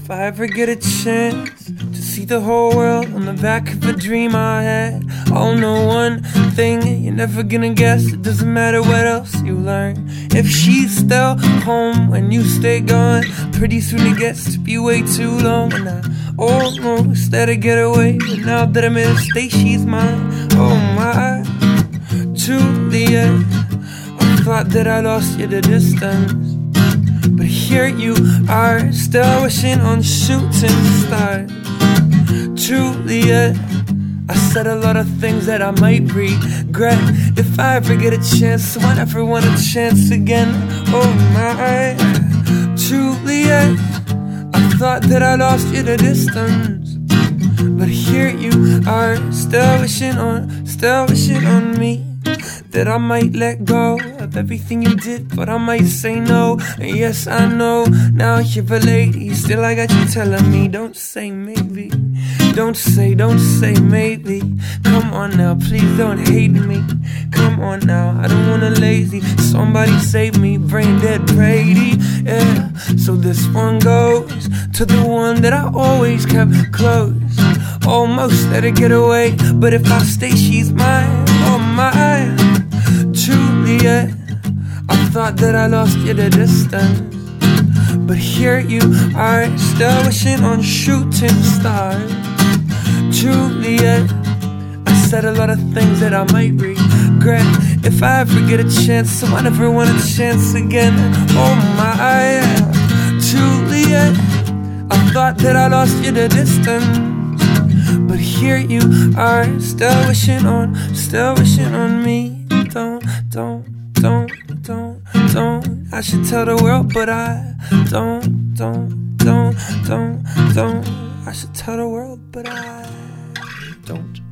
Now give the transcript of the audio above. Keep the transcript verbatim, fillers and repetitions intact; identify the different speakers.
Speaker 1: If I ever get a chance to see the whole world on the back of a dream I had, I'll know one thing you're never gonna guess. It doesn't matter what else you learn. If she's still home when you stay gone, pretty soon it gets to be way too long. And I almost let her get away, but now that I'm in a state, she's mine. Oh my Juliet, I thought that I lost you to distance, but here you are, still wishing on shooting stars. Juliet, I said a lot of things that I might regret. If I ever get a chance, so I never want a chance again. Oh my Juliet, I thought that I lost you to distance, but here you are, still wishing on, still wishing on me. That I might let go of everything you did, but I might say no. And yes, I know, now you're a lady, still I got you telling me, don't say maybe, don't say, don't say maybe. Come on now, please don't hate me. Come on now, I don't wanna lazy. Somebody save me, brain dead Brady. Yeah, so this one goes to the one that I always kept close. Almost let her get away, but if I stay, she's mine. Oh my Juliet, I thought that I lost you to distance, but here you are, still wishing on shooting stars. Juliet, I said a lot of things that I might regret. If I ever get a chance, so I never want a chance again. Oh my Juliet, I thought that I lost you to distance, but here you are, still wishing on, still wishing on me. Don't, don't, don't, don't, don't. I should tell the world, but I don't, don't, don't, don't, don't. I should tell the world, but I don't.